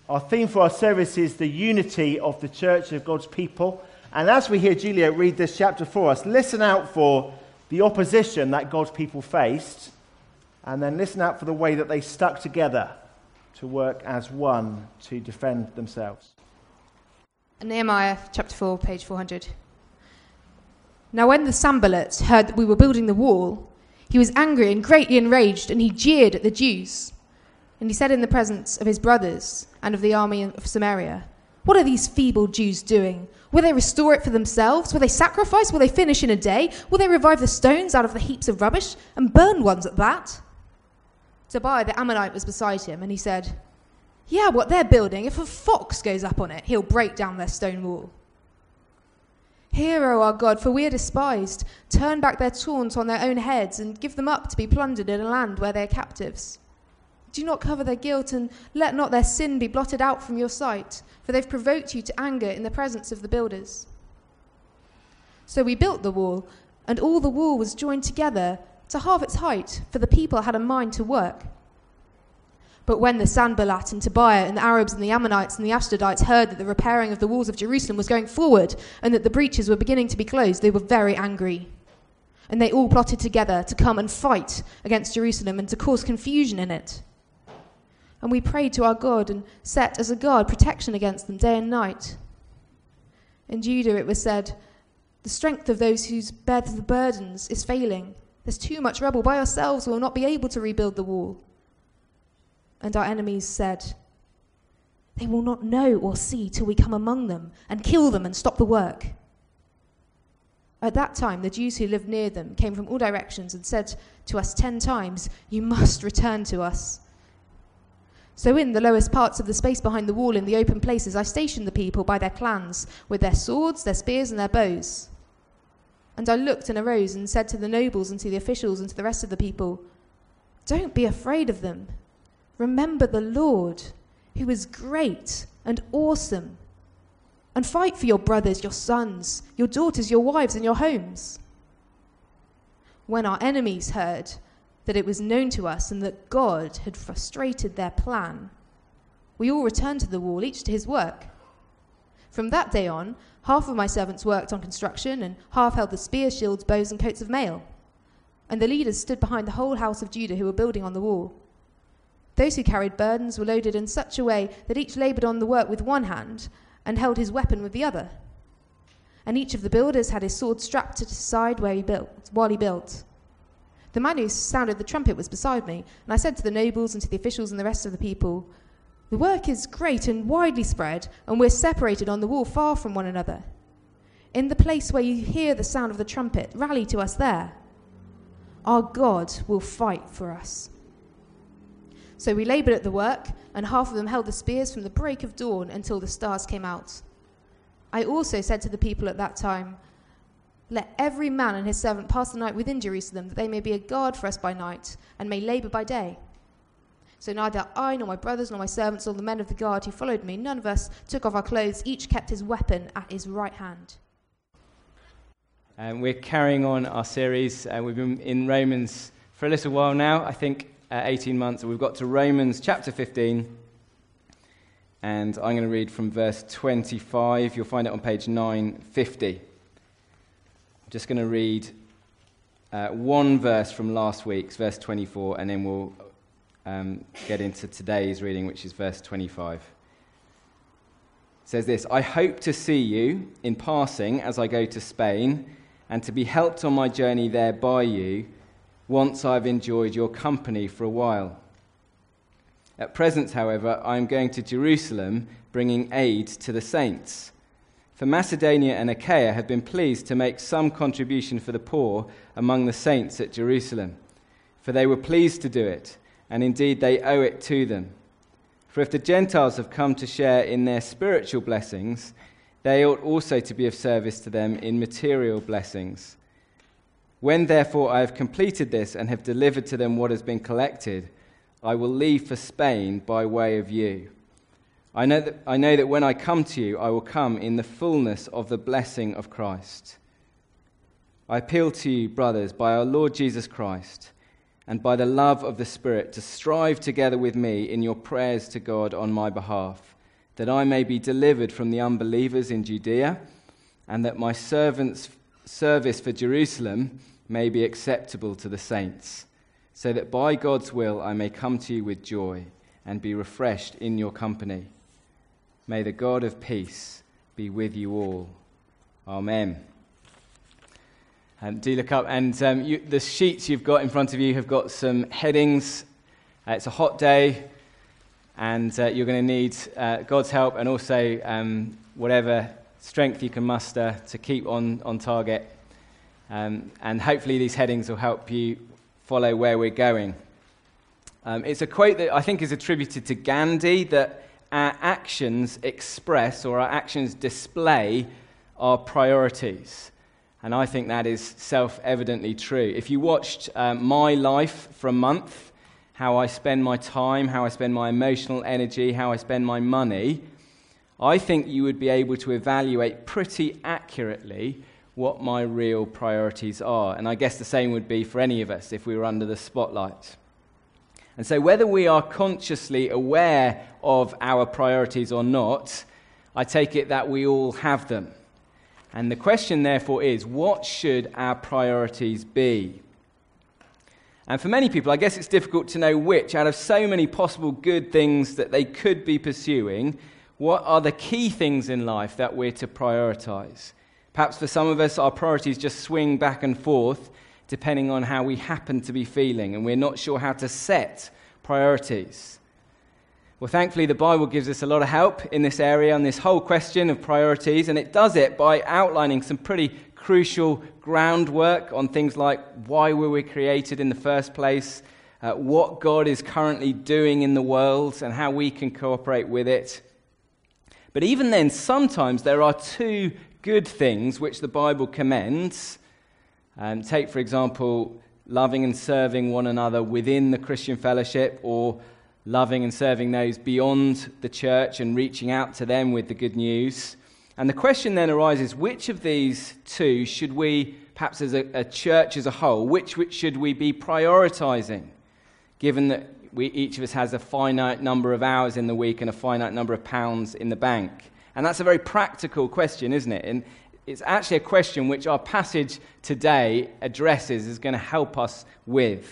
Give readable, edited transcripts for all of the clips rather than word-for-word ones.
Our theme for our service is the unity of the church of God's people. And as we hear Julia read this chapter for us, listen out for the opposition that God's people faced, and then listen out for the way that they stuck together to work as one to defend themselves. Nehemiah chapter 4, page 400. Now when the Sanballat heard that we were building the wall, he was angry and greatly enraged, and he jeered at the Jews. And he said in the presence of his brothers and of the army of Samaria, "What are these feeble Jews doing? Will they restore it for themselves? Will they sacrifice? Will they finish in a day? Will they revive the stones out of the heaps of rubbish and burn ones at that?" Tobiah the Ammonite was beside him, and he said, "Yeah, what they're building, if a fox goes up on it, he'll break down their stone wall." "Hear, O our God, for we are despised. Turn back their taunt on their own heads and give them up to be plundered in a land where they are captives. Do not cover their guilt, and let not their sin be blotted out from your sight, for they've provoked you to anger in the presence of the builders." So we built the wall, and all the wall was joined together to half its height, for the people had a mind to work. But when the Sanballat and Tobiah and the Arabs and the Ammonites and the Ashdodites heard that the repairing of the walls of Jerusalem was going forward and that the breaches were beginning to be closed, they were very angry. And they all plotted together to come and fight against Jerusalem and to cause confusion in it. And we prayed to our God and set as a guard protection against them day and night. In Judah it was said, "The strength of those whose bear the burdens is failing. There's too much rubble. By ourselves we will not be able to rebuild the wall." And our enemies said, "They will not know or see till we come among them and kill them and stop the work." At that time the Jews who lived near them came from all directions and said to us 10 times, "You must return to us." So in the lowest parts of the space behind the wall in the open places I stationed the people by their clans, with their swords, their spears and their bows. And I looked and arose and said to the nobles and to the officials and to the rest of the people, "Don't be afraid of them. Remember the Lord, who is great and awesome, and fight for your brothers, your sons, your daughters, your wives, and your homes." When our enemies heard that it was known to us and that God had frustrated their plan, we all returned to the wall, each to his work. From that day on, half of my servants worked on construction, and half held the spears, shields, bows, and coats of mail. And the leaders stood behind the whole house of Judah who were building on the wall. Those who carried burdens were loaded in such a way that each labored on the work with one hand and held his weapon with the other. And each of the builders had his sword strapped to his side while he built. The man who sounded the trumpet was beside me, and I said to the nobles and to the officials and the rest of the people, "The work is great and widely spread, and we're separated on the wall far from one another. In the place where you hear the sound of the trumpet, rally to us there. Our God will fight for us." So we labored at the work, and half of them held the spears from the break of dawn until the stars came out. I also said to the people at that time, "Let every man and his servant pass the night within Jerusalem, that they may be a guard for us by night, and may labor by day." So neither I nor my brothers nor my servants nor the men of the guard who followed me, none of us took off our clothes, each kept his weapon at his right hand. We're carrying on our series. We've been in Romans for a little while now, I think 18 months. We've got to Romans chapter 15, and I'm going to read from verse 25. You'll find it on page 950. I'm just going to read one verse from last week's, verse 24, and then we'll get into today's reading, which is verse 25. It says this: "I hope to see you in passing as I go to Spain, and to be helped on my journey there by you, once I've enjoyed your company for a while. At present, however, I am going to Jerusalem, bringing aid to the saints. For Macedonia and Achaia have been pleased to make some contribution for the poor among the saints at Jerusalem, for they were pleased to do it, and indeed they owe it to them. For if the Gentiles have come to share in their spiritual blessings, they ought also to be of service to them in material blessings. When therefore I have completed this and have delivered to them what has been collected, I will leave for Spain by way of you. I know that when I come to you, I will come in the fullness of the blessing of Christ. I appeal to you, brothers, by our Lord Jesus Christ, and by the love of the Spirit, to strive together with me in your prayers to God on my behalf, that I may be delivered from the unbelievers in Judea, and that my servant's service for Jerusalem may be acceptable to the saints, so that by God's will I may come to you with joy and be refreshed in your company. May the God of peace be with you all. Amen. Do look up, and the sheets you've got in front of you have got some headings. It's a hot day, and you're going to need God's help and also whatever strength you can muster to keep on target. And hopefully these headings will help you follow where we're going. It's a quote that I think is attributed to Gandhi, that our actions express or our actions display our priorities. And I think that is self-evidently true. If you watched my life for a month, how I spend my time, how I spend my emotional energy, how I spend my money, I think you would be able to evaluate pretty accurately what my real priorities are. And I guess the same would be for any of us if we were under the spotlight. And so whether we are consciously aware of our priorities or not, I take it that we all have them. And the question, therefore, is, what should our priorities be? And for many people, I guess it's difficult to know which, out of so many possible good things that they could be pursuing, what are the key things in life that we're to prioritize? Perhaps for some of us, our priorities just swing back and forth, depending on how we happen to be feeling, and we're not sure how to set priorities. Well, thankfully, the Bible gives us a lot of help in this area, on this whole question of priorities, and it does it by outlining some pretty crucial groundwork on things like why were we created in the first place, what God is currently doing in the world, and how we can cooperate with it. But even then, sometimes there are two good things which the Bible commends. Take, for example, loving and serving one another within the Christian fellowship, or loving and serving those beyond the church and reaching out to them with the good news. And the question then arises, which of these two should we, perhaps as a church as a whole, which should we be prioritizing, given that each of us has a finite number of hours in the week and a finite number of pounds in the bank? And that's a very practical question, isn't it? And it's actually a question which our passage today addresses, is going to help us with.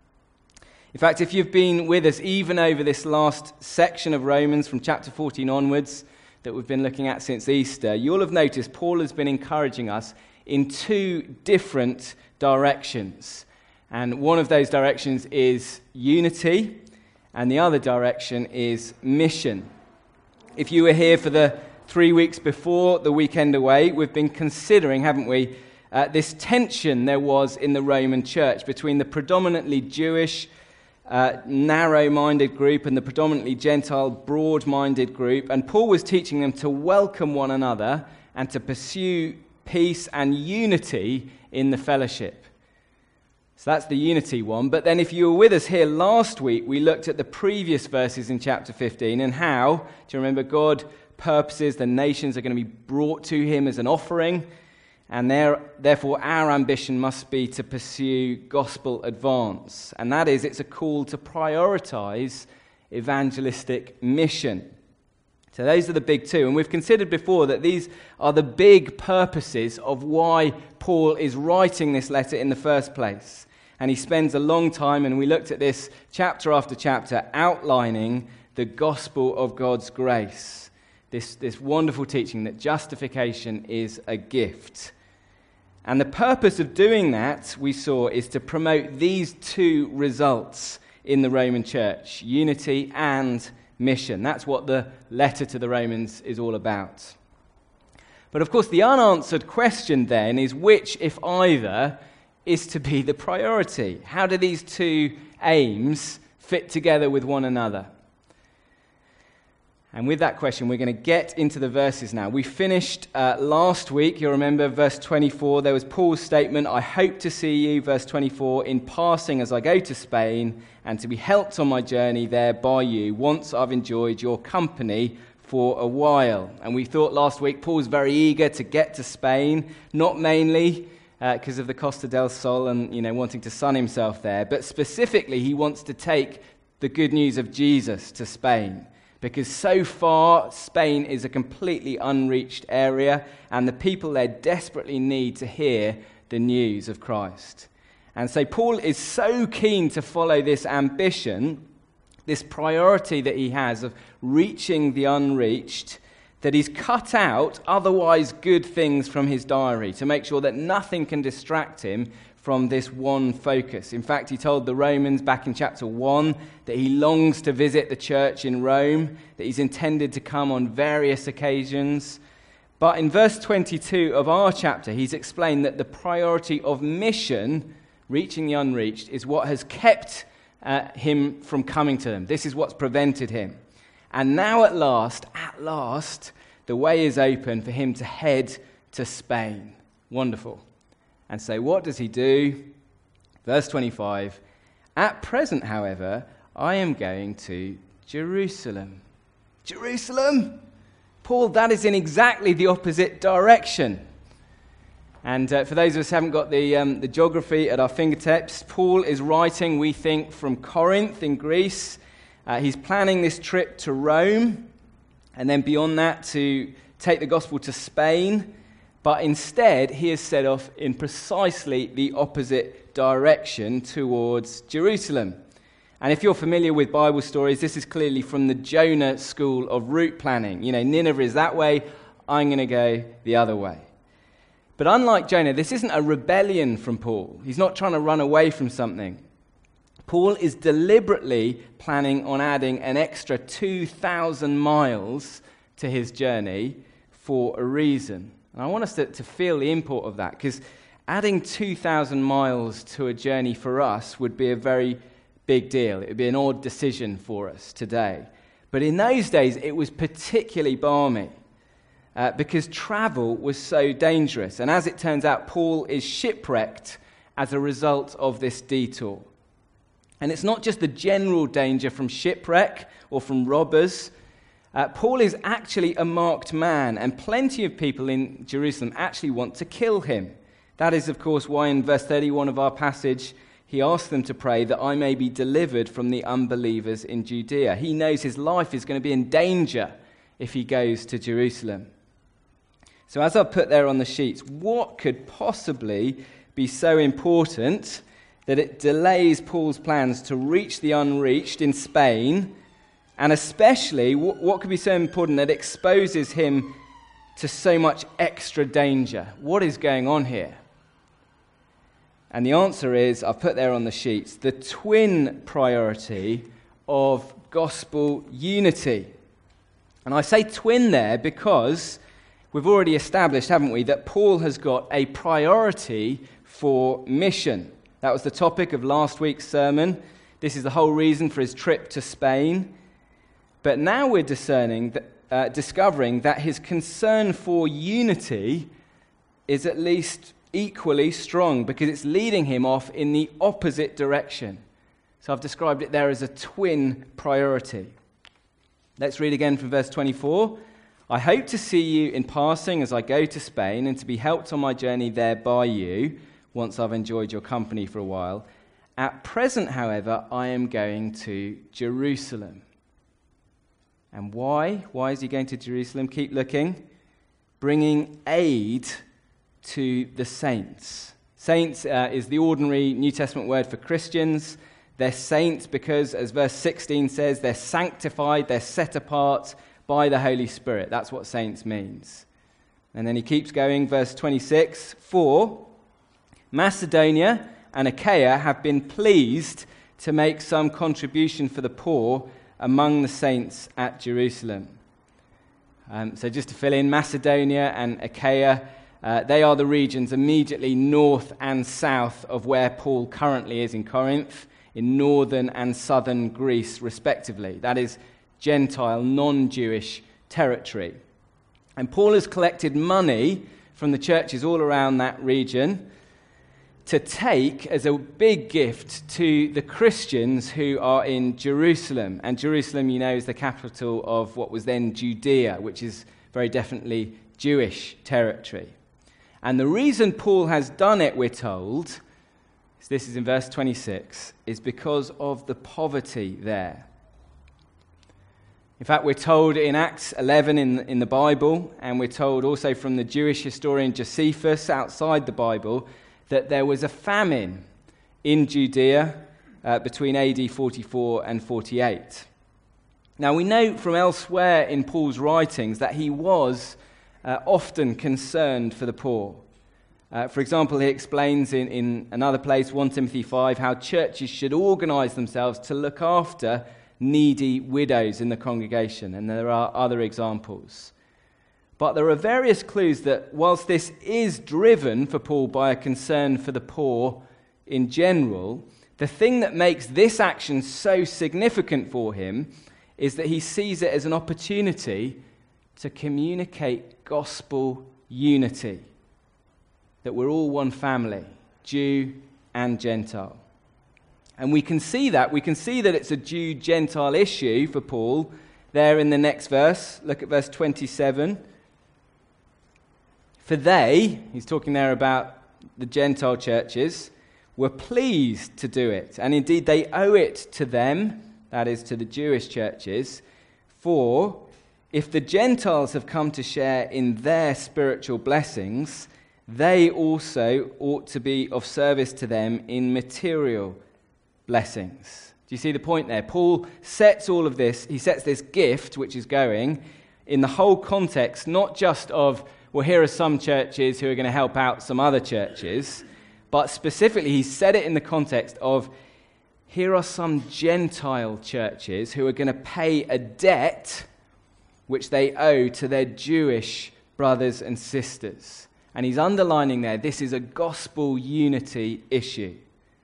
In fact, if you've been with us even over this last section of Romans from chapter 14 onwards that we've been looking at since Easter, you'll have noticed Paul has been encouraging us in two different directions. And one of those directions is unity, and the other direction is mission. If you were here for the 3 weeks before the weekend away, we've been considering, haven't we, this tension there was in the Roman church between the predominantly Jewish narrow-minded group and the predominantly Gentile, broad-minded group, and Paul was teaching them to welcome one another and to pursue peace and unity in the fellowship. So that's the unity one. But then if you were with us here last week, we looked at the previous verses in chapter 15 and how, do you remember, God purposes the nations are going to be brought to him as an offering, and therefore our ambition must be to pursue gospel advance. And that is, it's a call to prioritize evangelistic mission. So those are the big two. And we've considered before that these are the big purposes of why Paul is writing this letter in the first place. And he spends a long time, and we looked at this chapter after chapter, outlining the gospel of God's grace. This wonderful teaching that justification is a gift. And the purpose of doing that, we saw, is to promote these two results in the Roman church, unity and mission. That's what the letter to the Romans is all about. But of course, the unanswered question then is which, if either, is to be the priority. How do these two aims fit together with one another? And with that question, we're going to get into the verses now. We finished last week, you'll remember, verse 24. There was Paul's statement, I hope to see you, verse 24, in passing as I go to Spain, and to be helped on my journey there by you, once I've enjoyed your company for a while. And we thought last week Paul's very eager to get to Spain, not mainly because of the Costa del Sol and wanting to sun himself there, but specifically he wants to take the good news of Jesus to Spain. because so far Spain is a completely unreached area, and the people there desperately need to hear the news of Christ. And so Paul is so keen to follow this ambition, this priority that he has of reaching the unreached, that he's cut out otherwise good things from his diary to make sure that nothing can distract him from this one focus. In fact, he told the Romans back in chapter 1 that he longs to visit the church in Rome, that he's intended to come on various occasions. But in verse 22 of our chapter, he's explained that the priority of mission, reaching the unreached, is what has kept him from coming to them. This is what's prevented him. And now at last, the way is open for him to head to Spain. Wonderful. And so what does he do? Verse 25, at present, however, I am going to Jerusalem. Jerusalem? Paul, that is in exactly the opposite direction. And for those of us who haven't got the geography at our fingertips, Paul is writing, we think, from Corinth in Greece. He's planning this trip to Rome, and then beyond that to take the gospel to Spain. But instead, he has set off in precisely the opposite direction towards Jerusalem. And if you're familiar with Bible stories, this is clearly from the Jonah school of route planning. You know, Nineveh is that way, I'm going to go the other way. But unlike Jonah, this isn't a rebellion from Paul. He's not trying to run away from something. Paul is deliberately planning on adding an extra 2,000 miles to his journey for a reason. And I want us to feel the import of that, because adding 2,000 miles to a journey for us would be a very big deal. It would be an odd decision for us today. But in those days, it was particularly balmy because travel was so dangerous. And as it turns out, Paul is shipwrecked as a result of this detour. And it's not just the general danger from shipwreck or from robbers. Paul is actually a marked man, and plenty of people in Jerusalem actually want to kill him. That is, of course, why in verse 31 of our passage, he asks them to pray that I may be delivered from the unbelievers in Judea. He knows his life is going to be in danger if he goes to Jerusalem. So as I've put there on the sheets, what could possibly be so important that it delays Paul's plans to reach the unreached in Spain? And especially, what could be so important that exposes him to so much extra danger? What is going on here? And the answer is, I've put there on the sheets, the twin priority of gospel unity. And I say twin there because we've already established, haven't we, that Paul has got a priority for mission. That was the topic of last week's sermon. This is the whole reason for his trip to Spain. But now we're discovering that his concern for unity is at least equally strong, because it's leading him off in the opposite direction. So I've described it there as a twin priority. Let's read again from verse 24. I hope to see you in passing as I go to Spain, and to be helped on my journey there by you, once I've enjoyed your company for a while. At present, however, I am going to Jerusalem. And why? Why is he going to Jerusalem? Keep looking. Bringing aid to the saints. Saints is the ordinary New Testament word for Christians. They're saints because, as verse 16 says, they're sanctified, they're set apart by the Holy Spirit. That's what saints means. And then he keeps going, verse 26. For Macedonia and Achaia have been pleased to make some contribution for the poor among the saints at Jerusalem. So just to fill in, Macedonia and Achaia, they are the regions immediately north and south of where Paul currently is in Corinth, in northern and southern Greece, respectively. That is Gentile, non-Jewish territory. And Paul has collected money from the churches all around that region to take as a big gift to the Christians who are in Jerusalem. And Jerusalem, you know, is the capital of what was then Judea, which is very definitely Jewish territory. And the reason Paul has done it, we're told, this is in verse 26, is because of the poverty there. In fact, we're told in Acts 11 in the Bible, and we're told also from the Jewish historian Josephus outside the Bible, that there was a famine in Judea between AD 44 and 48. Now, we know from elsewhere in Paul's writings that he was often concerned for the poor. For example, he explains in another place, 1 Timothy 5, how churches should organize themselves to look after needy widows in the congregation, and there are other examples. But there are various clues that whilst this is driven for Paul by a concern for the poor in general, the thing that makes this action so significant for him is that he sees it as an opportunity to communicate gospel unity, that we're all one family, Jew and Gentile. And we can see that. We can see that it's a Jew-Gentile issue for Paul there in the next verse. Look at verse 27. For they, he's talking there about the Gentile churches, were pleased to do it. And indeed, they owe it to them, that is, to the Jewish churches, for if the Gentiles have come to share in their spiritual blessings, they also ought to be of service to them in material blessings. Do you see the point there? Paul sets all of this, he sets this gift, which is going, in the whole context, not just of, well, here are some churches who are going to help out some other churches, but specifically he set it in the context of, here are some Gentile churches who are going to pay a debt which they owe to their Jewish brothers and sisters. And he's underlining there, this is a gospel unity issue.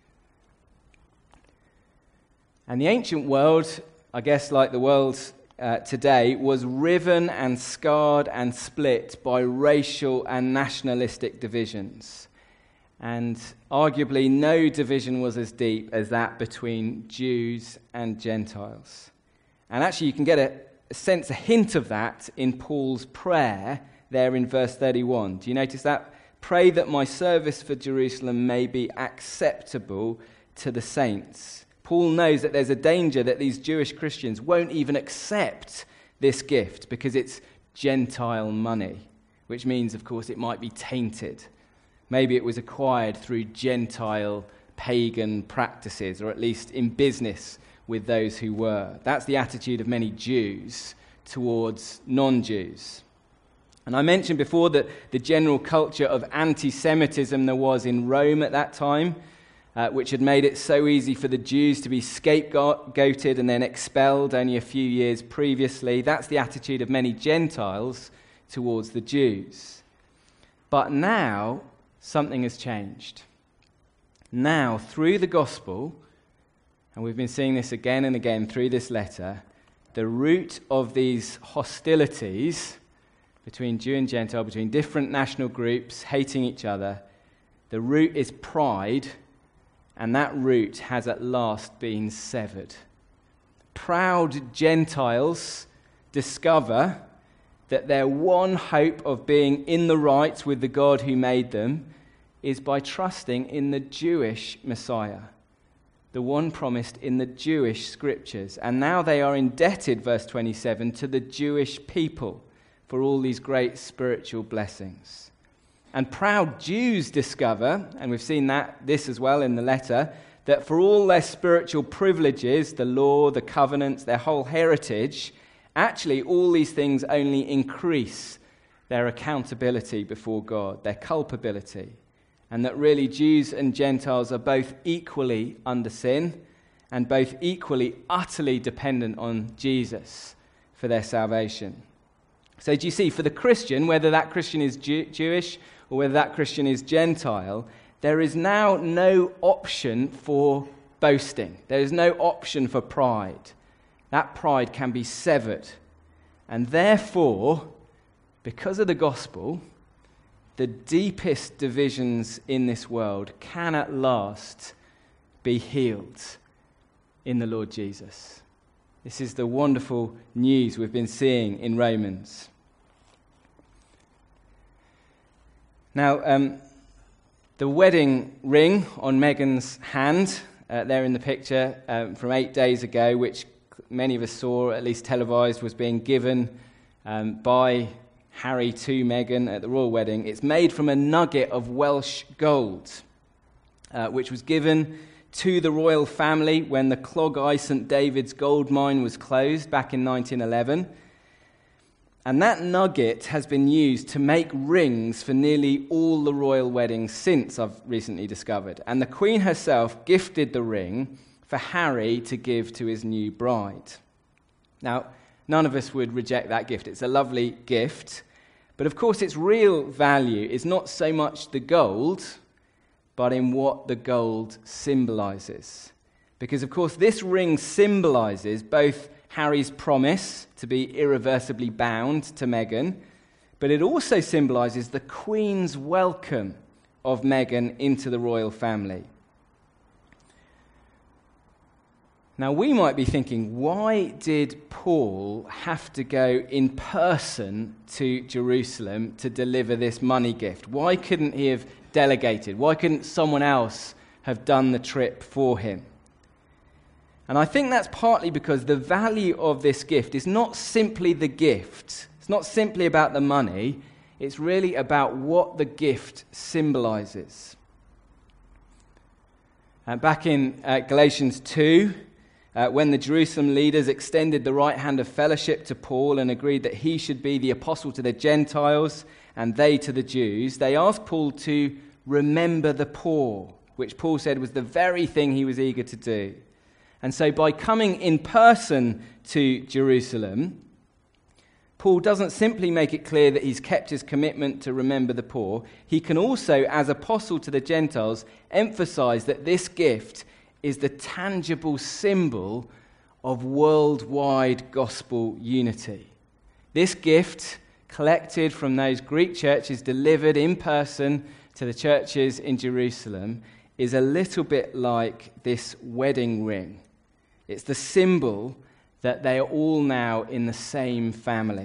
And the ancient world, I guess like the world today, was riven and scarred and split by racial and nationalistic divisions. And arguably no division was as deep as that between Jews and Gentiles. And actually you can get a sense, a hint of that in Paul's prayer there in verse 31. Do you notice that? Pray that my service for Jerusalem may be acceptable to the saints. Paul knows that there's a danger that these Jewish Christians won't even accept this gift because it's Gentile money, which means, of course, it might be tainted. Maybe it was acquired through Gentile pagan practices, or at least in business with those who were. That's the attitude of many Jews towards non-Jews. And I mentioned before that the general culture of anti-Semitism there was in Rome at that time, which had made it so easy for the Jews to be scapegoated and then expelled only a few years previously. That's the attitude of many Gentiles towards the Jews. But now, something has changed. Now, through the gospel, and we've been seeing this again and again through this letter, the root of these hostilities between Jew and Gentile, between different national groups hating each other, the root is pride. And that root has at last been severed. Proud Gentiles discover that their one hope of being in the right with the God who made them is by trusting in the Jewish Messiah, the one promised in the Jewish scriptures. And now they are indebted, verse 27, to the Jewish people for all these great spiritual blessings. And proud Jews discover, and we've seen this as well in the letter, that for all their spiritual privileges, the law, the covenants, their whole heritage, actually all these things only increase their accountability before God, their culpability, and that really Jews and Gentiles are both equally under sin and both equally utterly dependent on Jesus for their salvation. So do you see, for the Christian, whether that Christian is Jewish or whether that Christian is Gentile, there is now no option for boasting. There is no option for pride. That pride can be severed. And therefore, because of the gospel, the deepest divisions in this world can at last be healed in the Lord Jesus. This is the wonderful news we've been seeing in Romans. Now, the wedding ring on Megan's hand, there in the picture from 8 days ago, which many of us saw, at least televised, was being given by Harry to Meghan at the royal wedding. It's made from a nugget of Welsh gold, which was given to the royal family when the Clogau St David's gold mine was closed back in 1911. And that nugget has been used to make rings for nearly all the royal weddings since, I've recently discovered. And the Queen herself gifted the ring for Harry to give to his new bride. Now, none of us would reject that gift. It's a lovely gift. But of course, its real value is not so much the gold, but in what the gold symbolizes. Because, of course, this ring symbolizes both Harry's promise to be irreversibly bound to Meghan, but it also symbolizes the Queen's welcome of Meghan into the royal family. Now, we might be thinking, why did Paul have to go in person to Jerusalem to deliver this money gift? Why couldn't he have delegated? Why couldn't someone else have done the trip for him? And I think that's partly because the value of this gift is not simply the gift. It's not simply about the money. It's really about what the gift symbolizes. Back in Galatians 2, when the Jerusalem leaders extended the right hand of fellowship to Paul and agreed that he should be the apostle to the Gentiles and they to the Jews, they asked Paul to remember the poor, which Paul said was the very thing he was eager to do. And so by coming in person to Jerusalem, Paul doesn't simply make it clear that he's kept his commitment to remember the poor. He can also, as apostle to the Gentiles, emphasize that this gift is the tangible symbol of worldwide gospel unity. This gift, collected from those Greek churches, delivered in person to the churches in Jerusalem, is a little bit like this wedding ring. It's the symbol that they are all now in the same family.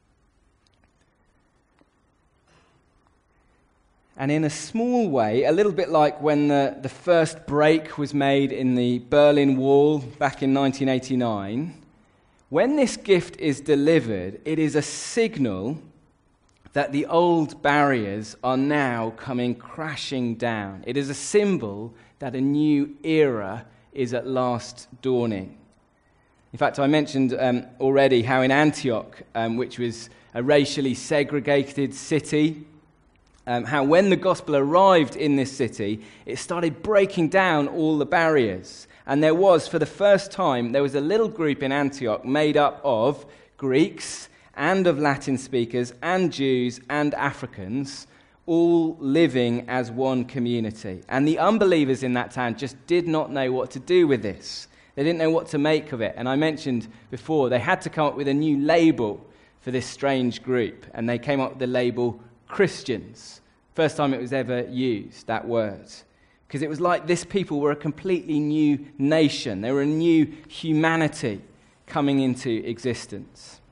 And in a small way, a little bit like when the first break was made in the Berlin Wall back in 1989, when this gift is delivered, it is a signal that the old barriers are now coming crashing down. It is a symbol that a new era is at last dawning. In fact, I mentioned already how in Antioch, which was a racially segregated city, how when the gospel arrived in this city, it started breaking down all the barriers. And there was, for the first time, there was a little group in Antioch made up of Greeks and of Latin speakers and Jews and Africans, all living as one community. And the unbelievers in that town just did not know what to do with this. They didn't know what to make of it. And I mentioned before, they had to come up with a new label for this strange group. And they came up with the label Christians. First time it was ever used, that word. Because it was like this people were a completely new nation. They were a new humanity coming into existence.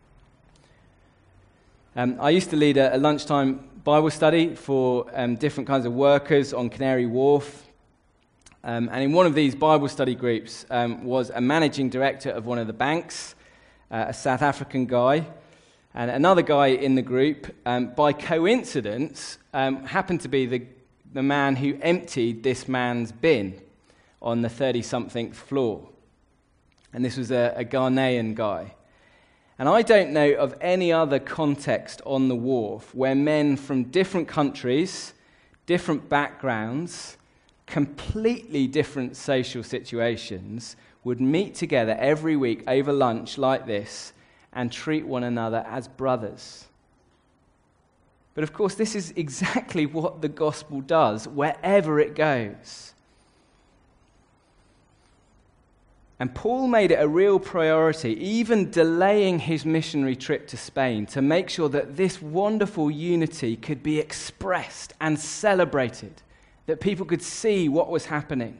I used to lead a lunchtime Bible study for different kinds of workers on Canary Wharf. And in one of these Bible study groups was a managing director of one of the banks, a South African guy, and another guy in the group, by coincidence, happened to be the man who emptied this man's bin on the 30-something floor. And this was a Ghanaian guy. And I don't know of any other context on the wharf where men from different countries, different backgrounds, completely different social situations would meet together every week over lunch like this and treat one another as brothers. But of course, this is exactly what the gospel does wherever it goes. And Paul made it a real priority, even delaying his missionary trip to Spain, to make sure that this wonderful unity could be expressed and celebrated, that people could see what was happening.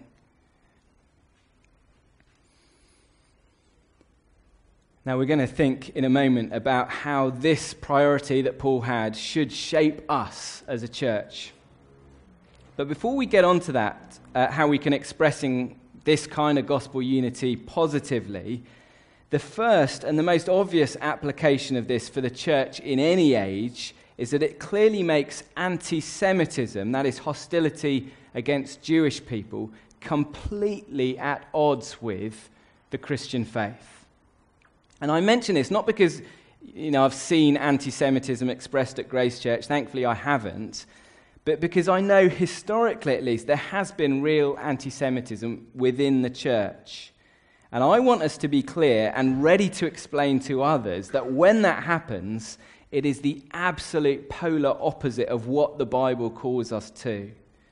Now, we're going to think in a moment about how this priority that Paul had should shape us as a church. But before we get on to that, how we can expressing this kind of gospel unity positively, The first and the most obvious application of this for the church in any age is that it clearly makes anti-Semitism, that is hostility against Jewish people, completely at odds with the Christian faith. And I mention this not because, I've seen anti-Semitism expressed at Grace Church. Thankfully, I haven't. But because I know historically, at least, there has been real anti-Semitism within the church. And I want us to be clear and ready to explain to others that when that happens, it is the absolute polar opposite of what the Bible calls us to.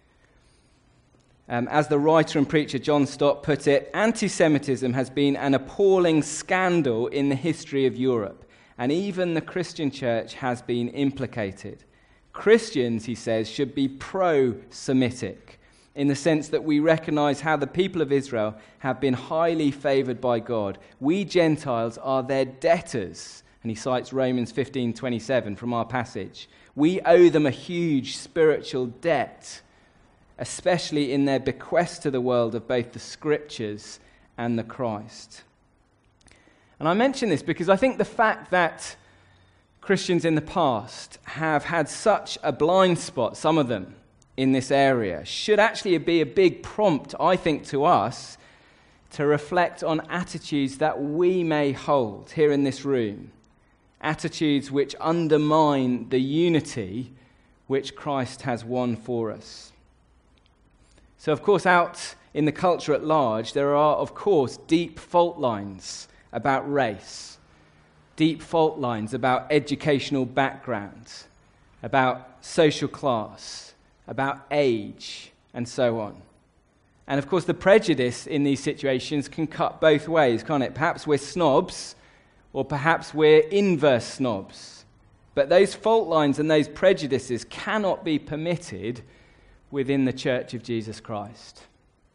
As the writer and preacher John Stott put it, anti-Semitism has been an appalling scandal in the history of Europe, and even the Christian church has been implicated. Christians, he says, should be pro-Semitic, in the sense that we recognize how the people of Israel have been highly favored by God. We Gentiles are their debtors. And he cites Romans 15:27 from our passage. We owe them a huge spiritual debt, especially in their bequest to the world of both the Scriptures and the Christ. And I mention this because I think the fact that Christians in the past have had such a blind spot, some of them, in this area, should actually be a big prompt, I think, to us to reflect on attitudes that we may hold here in this room. Attitudes which undermine the unity which Christ has won for us. So, of course, out in the culture at large, there are, of course, deep fault lines about race, deep fault lines about educational background, about social class, about age, and so on. And, of course, the prejudice in these situations can cut both ways, can't it? Perhaps we're snobs, or perhaps we're inverse snobs. But those fault lines and those prejudices cannot be permitted within the Church of Jesus Christ.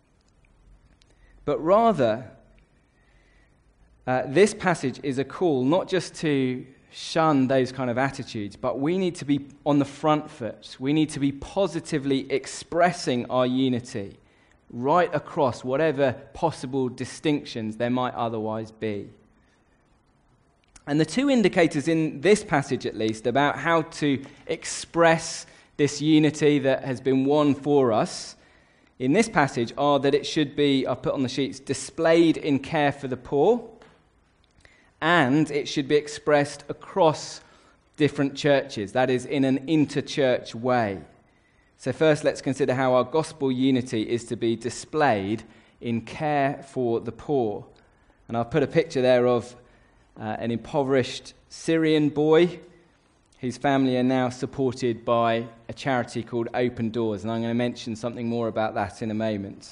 But rather, this passage is a call not just to shun those kind of attitudes, but we need to be on the front foot. We need to be positively expressing our unity right across whatever possible distinctions there might otherwise be. And the two indicators in this passage, at least, about how to express this unity that has been won for us in this passage are that it should be, I've put on the sheets, displayed in care for the poor, and it should be expressed across different churches, that is, in an inter-church way. So first, let's consider how our gospel unity is to be displayed in care for the poor. And I've put a picture there of an impoverished Syrian boy whose family are now supported by a charity called Open Doors, and I'm going to mention something more about that in a moment.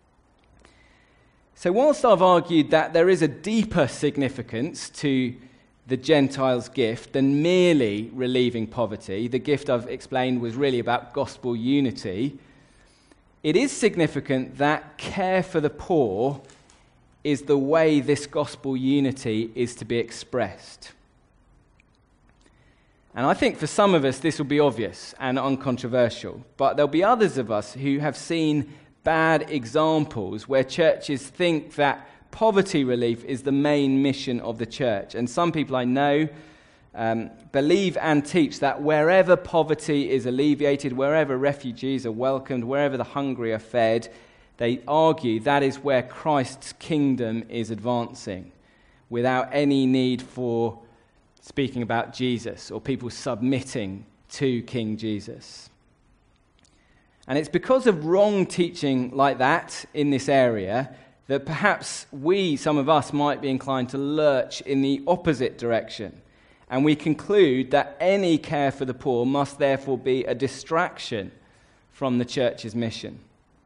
So whilst I've argued that there is a deeper significance to the Gentiles' gift than merely relieving poverty, the gift I've explained was really about gospel unity, it is significant that care for the poor is the way this gospel unity is to be expressed. And I think for some of us this will be obvious and uncontroversial, but there'll be others of us who have seen bad examples where churches think that poverty relief is the main mission of the church. And some people I know believe and teach that wherever poverty is alleviated, wherever refugees are welcomed, wherever the hungry are fed, they argue that is where Christ's kingdom is advancing, without any need for speaking about Jesus or people submitting to King Jesus. And it's because of wrong teaching like that in this area that perhaps some of us, might be inclined to lurch in the opposite direction. And we conclude that any care for the poor must therefore be a distraction from the church's mission.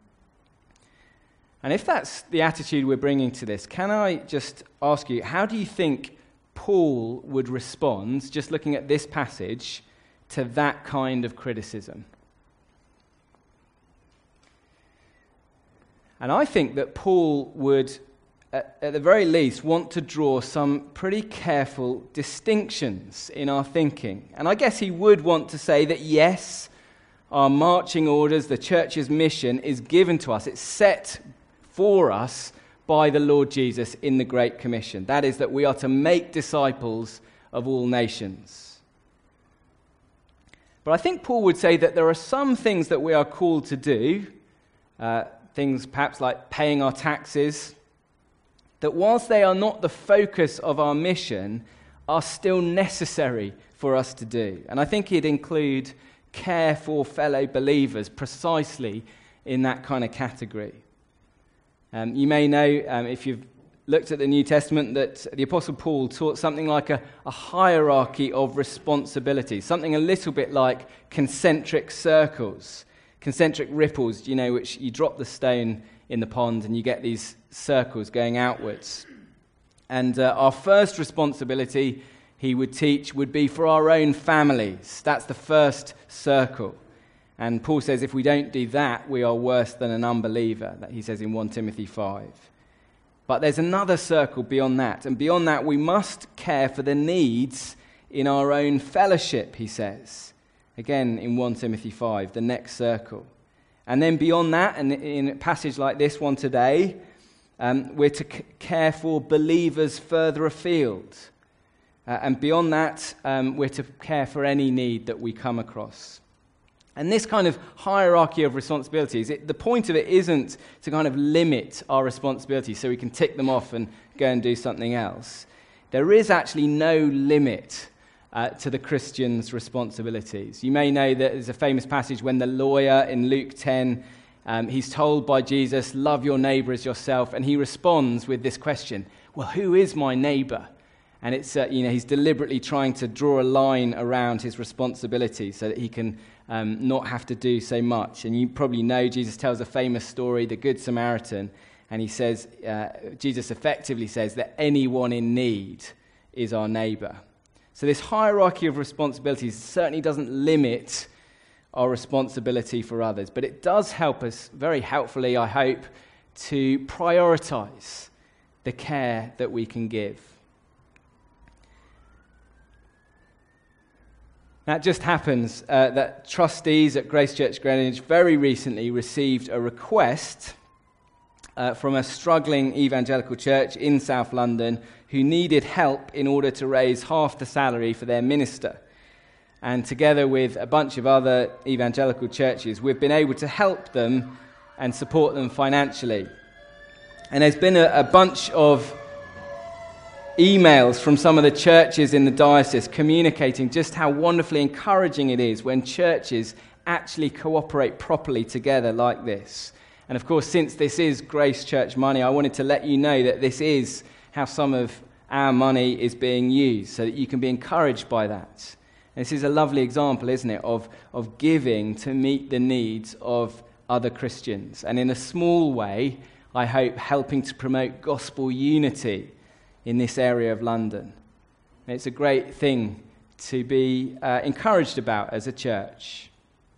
And if that's the attitude we're bringing to this, can I just ask you, how do you think Paul would respond, just looking at this passage, to that kind of criticism? And I think that Paul would, at the very least, want to draw some pretty careful distinctions in our thinking. And I guess he would want to say that, yes, our marching orders, the church's mission, is given to us. It's set for us by the Lord Jesus in the Great Commission. That is, that we are to make disciples of all nations. But I think Paul would say that there are some things that we are called to do, things perhaps like paying our taxes, that whilst they are not the focus of our mission, are still necessary for us to do. And I think he'd include care for fellow believers precisely in that kind of category. You may know, if you've looked at the New Testament, that the Apostle Paul taught something like a hierarchy of responsibility, something a little bit like concentric circles, concentric ripples, which you drop the stone in the pond and you get these circles going outwards. And our first responsibility, he would teach, would be for our own families. That's the first circle. And Paul says if we don't do that, we are worse than an unbeliever, that he says in 1 Timothy 5. But there's another circle beyond that. And beyond that, we must care for the needs in our own fellowship, he says. Again, in 1 Timothy 5, the next circle. And then beyond that, and in a passage like this one today, we're to care for believers further afield. And beyond that, we're to care for any need that we come across. And this kind of hierarchy of responsibilities, the point of it isn't to kind of limit our responsibilities so we can tick them off and go and do something else. There is actually no limit to the Christian's responsibilities. You may know that there's a famous passage when the lawyer in Luke 10, he's told by Jesus, love your neighbor as yourself, and he responds with this question, well, who is my neighbor? And it's, he's deliberately trying to draw a line around his responsibility so that he can not have to do so much. And you probably know Jesus tells a famous story, the Good Samaritan, and he says, Jesus effectively says that anyone in need is our neighbor. So this hierarchy of responsibilities certainly doesn't limit our responsibility for others, but it does help us, very helpfully, I hope, to prioritize the care that we can give. Now, it just happens that trustees at Grace Church Greenwich very recently received a request from a struggling evangelical church in South London who needed help in order to raise half the salary for their minister. And together with a bunch of other evangelical churches, we've been able to help them and support them financially. And there's been a bunch of emails from some of the churches in the diocese communicating just how wonderfully encouraging it is when churches actually cooperate properly together like this. And of course, since this is Grace Church money, I wanted to let you know that this is how some of our money is being used, so that you can be encouraged by that. And this is a lovely example, isn't it, of giving to meet the needs of other Christians. And in a small way, I hope, helping to promote gospel unity in this area of London. And it's a great thing to be encouraged about as a church.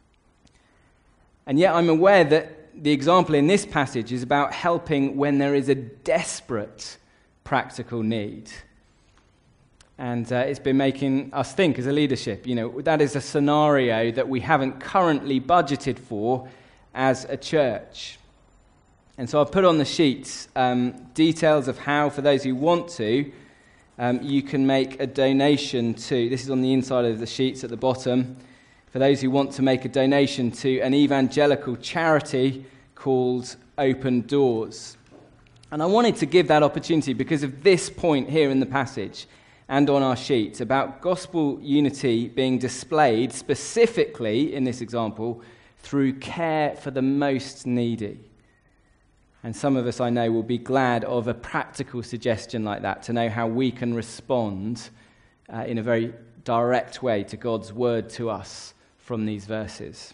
And yet I'm aware that the example in this passage is about helping when there is a desperate practical need. And it's been making us think as a leadership, that is a scenario that we haven't currently budgeted for as a church. And so I've put on the sheets details of how, for those who want to, you can make a donation to, this is on the inside of the sheets at the bottom, for those who want to make a donation to an evangelical charity called Open Doors. And I wanted to give that opportunity because of this point here in the passage and on our sheets about gospel unity being displayed specifically, in this example, through care for the most needy. And some of us, I know, will be glad of a practical suggestion like that, to know how we can respond in a very direct way to God's word to us from these verses.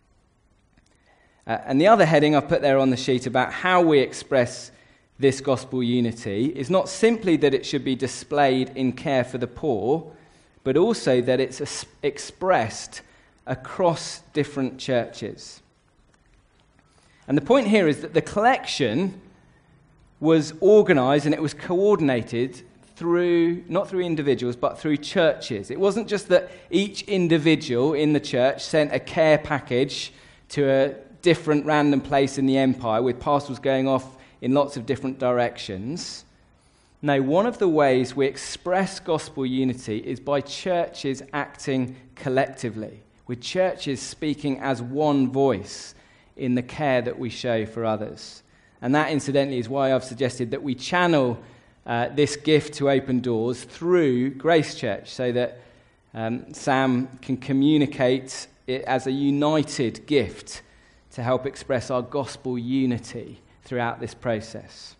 And the other heading I've put there on the sheet about how we express this gospel unity is not simply that it should be displayed in care for the poor, but also that it's expressed across different churches. And the point here is that the collection was organized and it was coordinated not through individuals, but through churches. It wasn't just that each individual in the church sent a care package to a different random place in the empire with parcels going off in lots of different directions. No, one of the ways we express gospel unity is by churches acting collectively, with churches speaking as one voice in the care that we show for others. And that, incidentally, is why I've suggested that we channel this gift to Open Doors through Grace Church, so that Sam can communicate it as a united gift to help express our gospel unity throughout this process.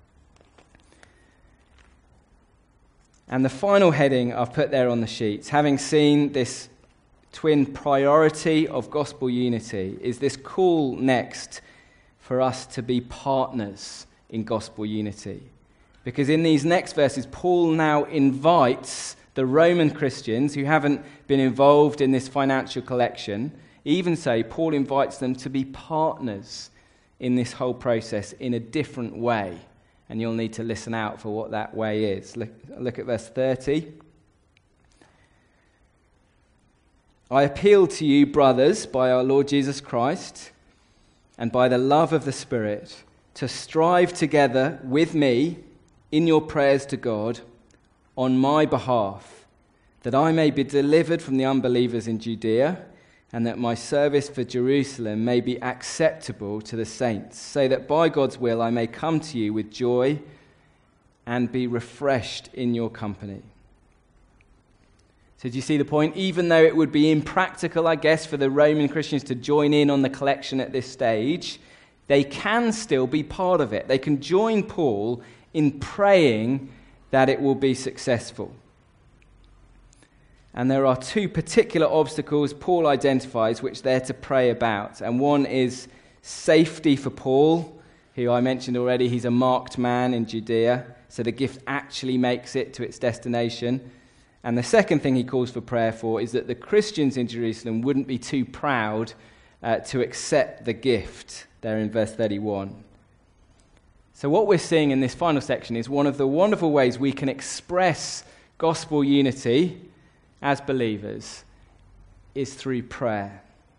And the final heading I've put there on the sheets, having seen this twin priority of gospel unity, is this call next for us to be partners in gospel unity. Because in these next verses, Paul now invites the Roman Christians who haven't been involved in this financial collection, even so, Paul invites them to be partners in this whole process in a different way. And you'll need to listen out for what that way is. Look at verse 30. I appeal to you, brothers, by our Lord Jesus Christ and by the love of the Spirit, to strive together with me in your prayers to God on my behalf, that I may be delivered from the unbelievers in Judea, and that my service for Jerusalem may be acceptable to the saints, so that by God's will I may come to you with joy and be refreshed in your company. So do you see the point? Even though it would be impractical, I guess, for the Roman Christians to join in on the collection at this stage, they can still be part of it. They can join Paul in praying that it will be successful. And there are two particular obstacles Paul identifies which they're to pray about. And one is safety for Paul, who I mentioned already, he's a marked man in Judea, so the gift actually makes it to its destination. And the second thing he calls for prayer for is that the Christians in Jerusalem wouldn't be too proud to accept the gift, there in verse 31. So what we're seeing in this final section is one of the wonderful ways we can express gospel unity as believers is through prayer.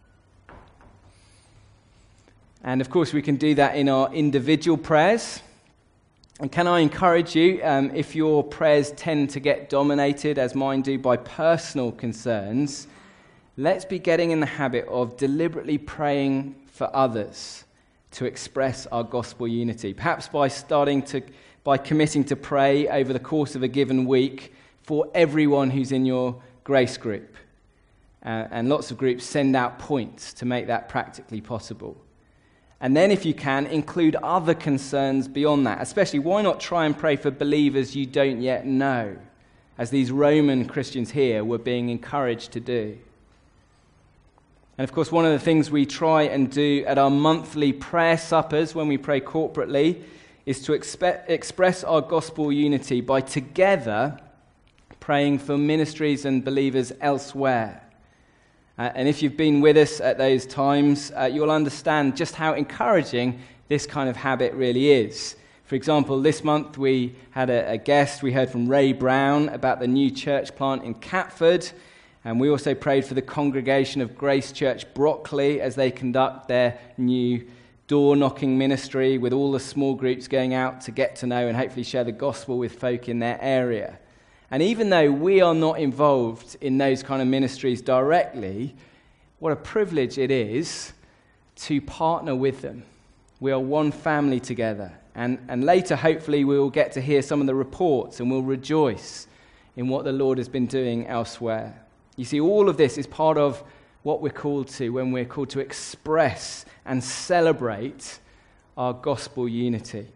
And of course we can do that in our individual prayers. And can I encourage you, if your prayers tend to get dominated, as mine do, by personal concerns, let's be getting in the habit of deliberately praying for others to express our gospel unity. Perhaps by committing to pray over the course of a given week for everyone who's in your grace group. And lots of groups send out points to make that practically possible. And then if you can, include other concerns beyond that. Especially, why not try and pray for believers you don't yet know, as these Roman Christians here were being encouraged to do. And of course, one of the things we try and do at our monthly prayer suppers when we pray corporately is to express our gospel unity by together praying for ministries and believers elsewhere. And if you've been with us at those times, you'll understand just how encouraging this kind of habit really is. For example, this month we had a guest. We heard from Ray Brown about the new church plant in Catford. And we also prayed for the congregation of Grace Church Brockley as they conduct their new door-knocking ministry with all the small groups going out to get to know and hopefully share the gospel with folk in their area. And even though we are not involved in those kind of ministries directly, what a privilege it is to partner with them. We are one family together. And later, hopefully, we will get to hear some of the reports and we'll rejoice in what the Lord has been doing elsewhere. You see, all of this is part of what we're called to when we're called to express and celebrate our gospel unity.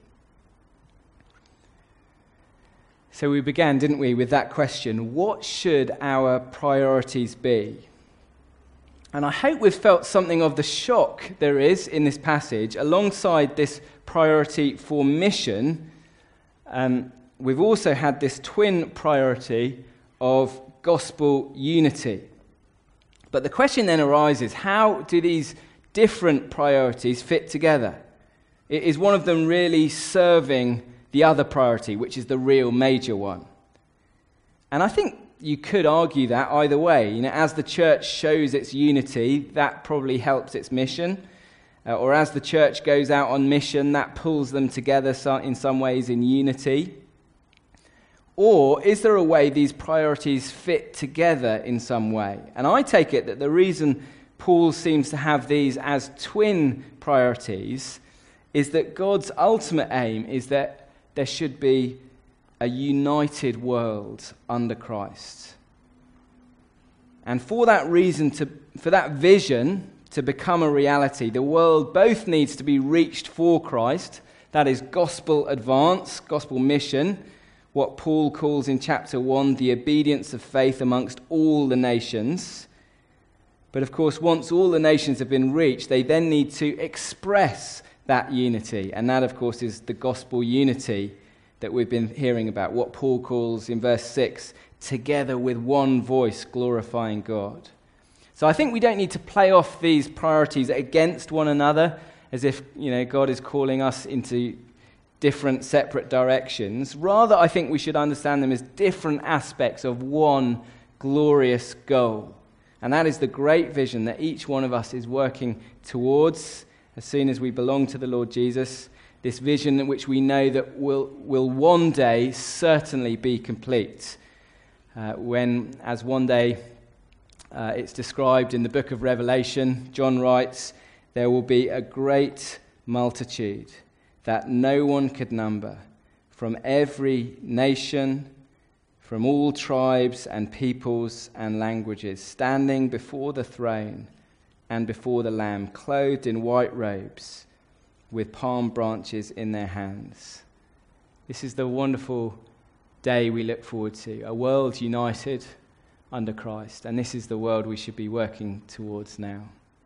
So we began, didn't we, with that question, what should our priorities be? And I hope we've felt something of the shock there is in this passage. Alongside this priority for mission, we've also had this twin priority of gospel unity. But the question then arises, how do these different priorities fit together? Is one of them really serving the other priority, which is the real major one? And I think you could argue that either way. As the church shows its unity, that probably helps its mission. or as the church goes out on mission, that pulls them together in some ways in unity? Or is there a way these priorities fit together in some way? And I take it that the reason Paul seems to have these as twin priorities is that God's ultimate aim is that there should be a united world under Christ. And for that reason, for that vision to become a reality, the world both needs to be reached for Christ. That is gospel advance, gospel mission, what Paul calls in chapter 1, the obedience of faith amongst all the nations. But of course, once all the nations have been reached, they then need to express that unity. And that, of course, is the gospel unity that we've been hearing about, what Paul calls in verse 6, together with one voice glorifying God. So I think we don't need to play off these priorities against one another as if, God is calling us into different separate directions. Rather, I think we should understand them as different aspects of one glorious goal. And that is the great vision that each one of us is working towards as soon as we belong to the Lord Jesus. This vision in which we know that will one day certainly be complete. As one day it's described in the book of Revelation, John writes, there will be a great multitude that no one could number, from every nation, from all tribes and peoples and languages, standing before the throne and before the Lamb, clothed in white robes, with palm branches in their hands. This is the wonderful day we look forward to, a world united under Christ, and this is the world we should be working towards now.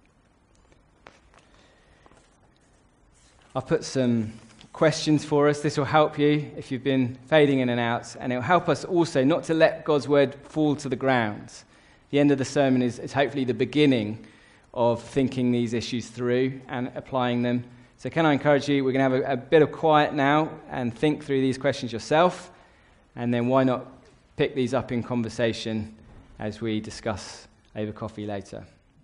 I've put some questions for us. This will help you if you've been fading in and out, and it will help us also not to let God's word fall to the ground. The end of the sermon is hopefully the beginning of thinking these issues through and applying them. So can I encourage you, we're going to have a bit of quiet now and think through these questions yourself, and then why not pick these up in conversation as we discuss over coffee later.